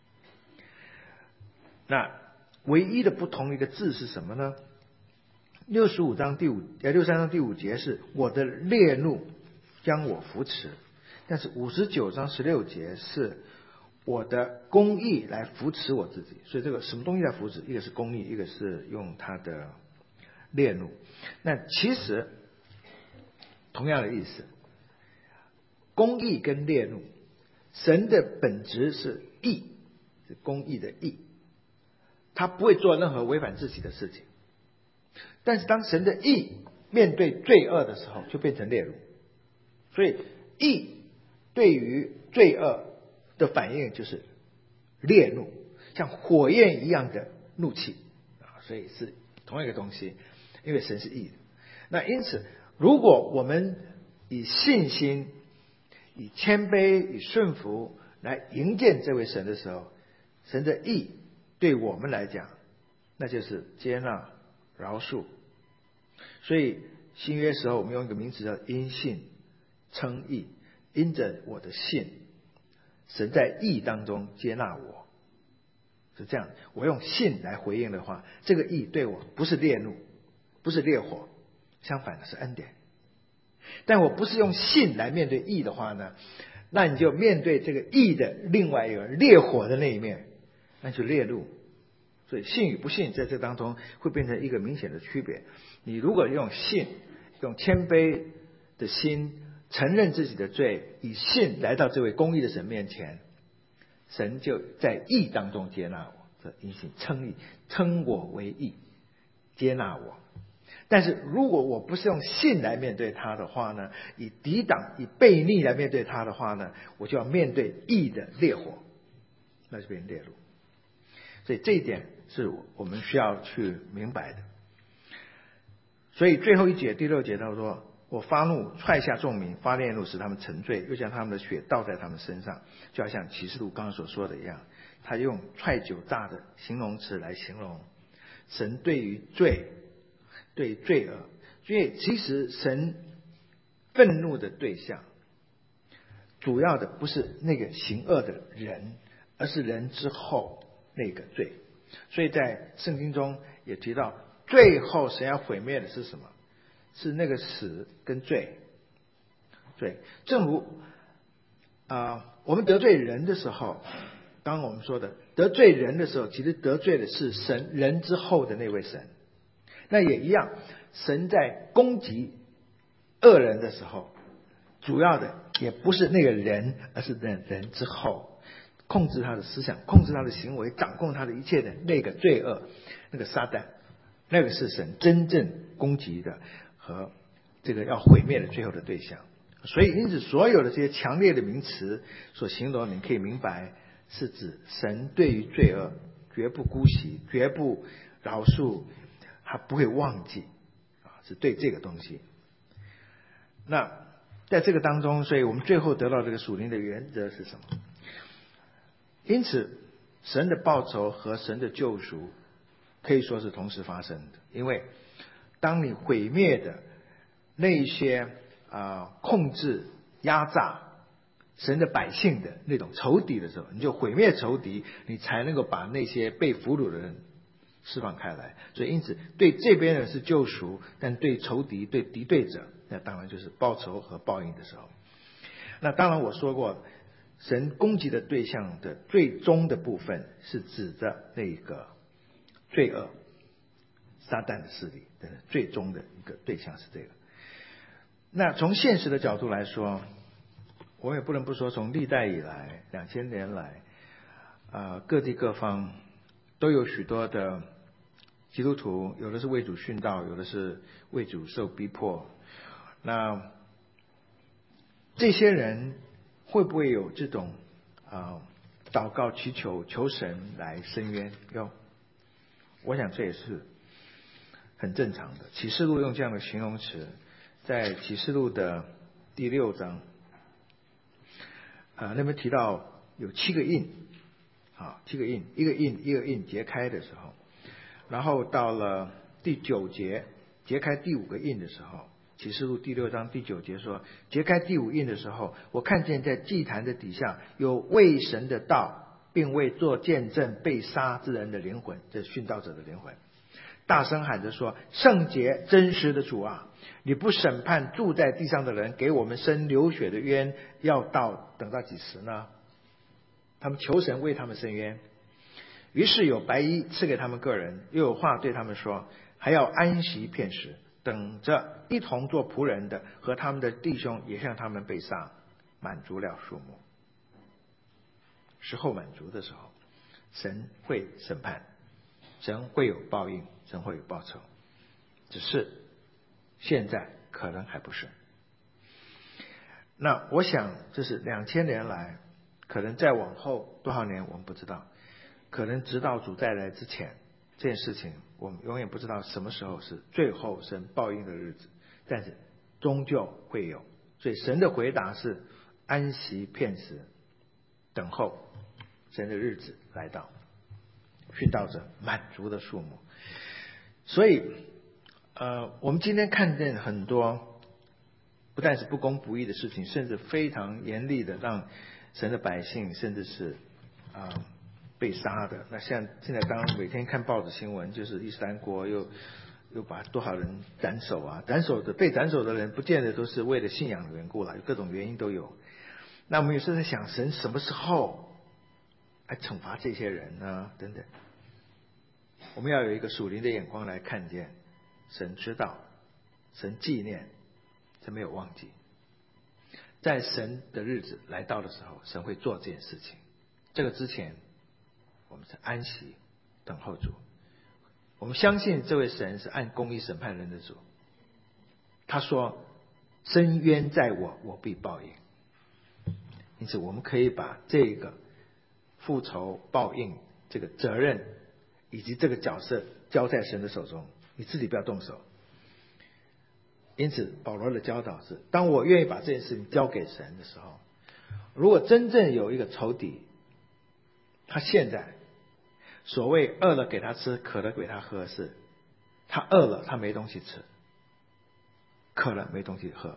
那唯一的不同一个字是什么呢？六十五章第五呃六十三章第五节是我的烈怒将我扶持，但是五十九章十六节是我的公义来扶持我自己。所以这个什么东西来扶持？一个是公义，一个是用他的烈怒。那其实同样的意思，公义跟烈怒，神的本质是义，是公义的义，他不会做任何违反自己的事情。但是当神的义面对罪恶的时候，就变成烈怒。所以义对于罪恶的反应就是烈怒，像火焰一样的怒气啊，所以是同样一个东西，因为神是义的。那因此，如果我们以信心、以谦卑、以顺服来迎接这位神的时候，神的义对我们来讲，那就是接纳、饶恕。所以新约时候，我们用一个名词叫因信称义，因着我的信，神在义当中接纳我，是这样。我用信来回应的话，这个义对我不是烈怒，不是烈火，相反的是恩典。但我不是用信来面对义的话呢，那你就面对这个义的另外一个烈火的那一面，那就烈怒。所以信与不信在这当中会变成一个明显的区别。你如果用信，用谦卑的心承认自己的罪，以信来到这位公义的神面前，神就在义当中接纳我，这因信称义，称我为义，接纳我。但是如果我不是用信来面对他的话呢，以抵挡、以悖逆来面对他的话呢，我就要面对义的烈火，那就变成烈怒。所以这一点是我们需要去明白的。所以最后一节第六节他说，我发怒踹下众民，发烈怒使他们沉醉，又将他们的血倒在他们身上，就好像启示录刚刚所说的一样，他用踹酒炸的形容词来形容神对于罪、对于罪恶。所以其实神愤怒的对象主要的不是那个行恶的人，而是人之后那个罪。所以在圣经中也提到，最后神要毁灭的是什么？是那个死跟罪。对，正如啊、呃，我们得罪人的时候，刚刚我们说的得罪人的时候，其实得罪的是神人之后的那位神。那也一样，神在攻击恶人的时候，主要的也不是那个人，而是那人之后控制他的思想，控制他的行为，掌控他的一切的那个罪恶，那个撒旦，那个是神真正攻击的和这个要毁灭的最后的对象。所以因此所有的这些强烈的名词所形容，你可以明白是指神对于罪恶绝不姑息，绝不饶恕，他不会忘记啊，是对这个东西。那在这个当中，所以我们最后得到这个属灵的原则是什么？因此神的报仇和神的救赎可以说是同时发生的。因为当你毁灭的那一些啊、呃、控制压榨神的百姓的那种仇敌的时候，你就毁灭仇敌，你才能够把那些被俘虏的人释放开来。所以因此对这边人是救赎，但对仇敌、对敌对者，那当然就是报仇和报应的时候。那当然我说过， 神攻击的对象的最终的部分是指着那个罪恶撒旦的势力的最终的一个对象是这个。那从现实的角度来说，我也不能不说，从历代以来两千年来，呃，各地各方都有许多的基督徒，有的是为主殉道，有的是为主受逼迫。那这些人会不会有这种啊、呃、祷告祈求求神来伸冤？有，我想这也是很正常的。启示录用这样的形容词，在启示录的第六章，啊、呃、那边提到有七个印，啊七个印，一个印一个印揭开的时候，然后到了第九节揭开第五个印的时候。启示录第六章第九节说，揭开第五印的时候，我看见在祭坛的底下有为神的道并为做见证被杀之人的灵魂，这是殉道者的灵魂，大声喊着说，圣洁真实的主啊，你不审判住在地上的人，给我们伸流血的冤，要到等到几时呢？他们求神为他们伸冤。于是有白衣赐给他们个人，又有话对他们说，还要安息片时，等着一同做仆人的和他们的弟兄也向他们被杀，满足了数目。时候满足的时候，神会审判，神会有报应，神会有报酬，只是现在可能还不是。那我想这是两千年来，可能再往后多少年我们不知道，可能直到主再来之前，这件事情我们永远不知道什么时候是最后神报应的日子，但是终究会有。所以神的回答是安息片时，等候神的日子来到，殉道者满足的数目。所以呃，我们今天看见很多不但是不公不义的事情，甚至非常严厉的让神的百姓甚至是啊、呃、被杀的。那像现在当每天看报纸新闻，就是伊斯兰国又又把多少人斩首啊，斩首的被斩首的人不见得都是为了信仰的缘故啦，有各种原因都有。那我们有时候在想，神什么时候来惩罚这些人呢？等等，我们要有一个属灵的眼光来看见，神知道，神纪念，神没有忘记。在神的日子来到的时候，神会做这件事情。这个之前，我们是安息等候主。我们相信这位神是按公义审判人的主。他说：“伸冤在我，我必报应。”因此，我们可以把这个复仇报应这个责任以及这个角色交在神的手中，你自己不要动手。因此保罗的教导是，当我愿意把这件事情交给神的时候，如果真正有一个仇敌，他现在所谓饿了给他吃，渴了给他喝，是他饿了他没东西吃，渴了没东西喝，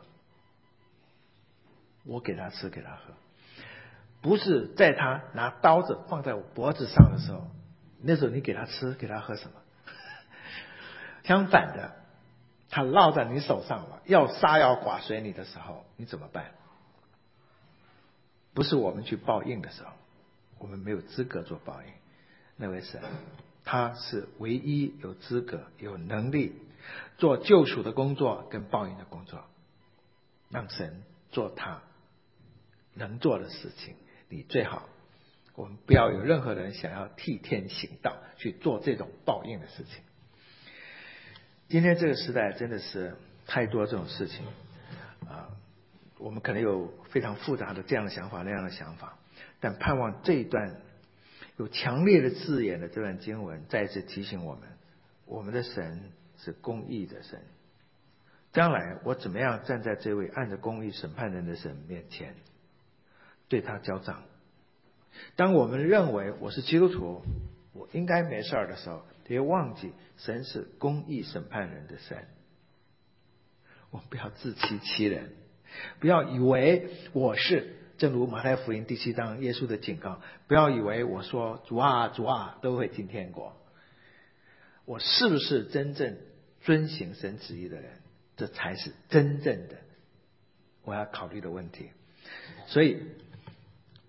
我给他吃给他喝，不是在他拿刀子放在我脖子上的时候，那时候你给他吃给他喝什么？相反的，他落在你手上了，要杀要剐随你的时候，你怎么办？不是我们去报应的时候，我们没有资格做报应。那位神，他是唯一有资格有能力做救赎的工作跟报应的工作，让神做他能做的事情。你最好我们不要有任何人想要替天行道去做这种报应的事情。今天这个时代真的是太多这种事情啊，我们可能有非常复杂的这样的想法那样的想法，但盼望这一段有强烈的字眼的这段经文再一次提醒我们，我们的神是公义的神。将来我怎么样站在这位按着公义审判人的神面前对他交账？当我们认为我是基督徒，我应该没事的时候，别忘记神是公义审判人的神。我们不要自欺欺人，不要以为我是，正如马太福音第七章耶稣的警告，不要以为我说主啊主啊都会进天国。我是不是真正遵行神旨意的人，这才是真正的我要考虑的问题。所以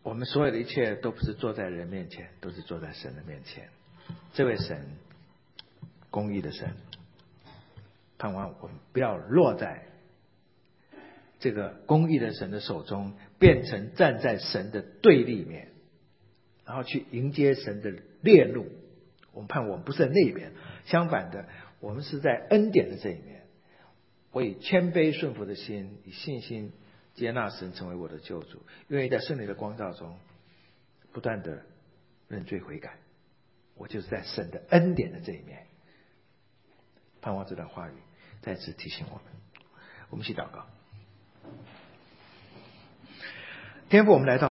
我们所有的一切都不是坐在人面前，都是坐在神的面前。这位神，公义的神，盼望我们不要落在这个公义的神的手中，变成站在神的对立面，然后去迎接神的烈怒。我们盼望我们不是在那边，相反的，我们是在恩典的这一面。我以谦卑顺服的心，以信心接纳神成为我的救主，愿意在圣灵的光照中不断的认罪悔改。我就是在神的恩典的这一面。盼望这段话语再次提醒我们。我们一起祷告。天父，我们来到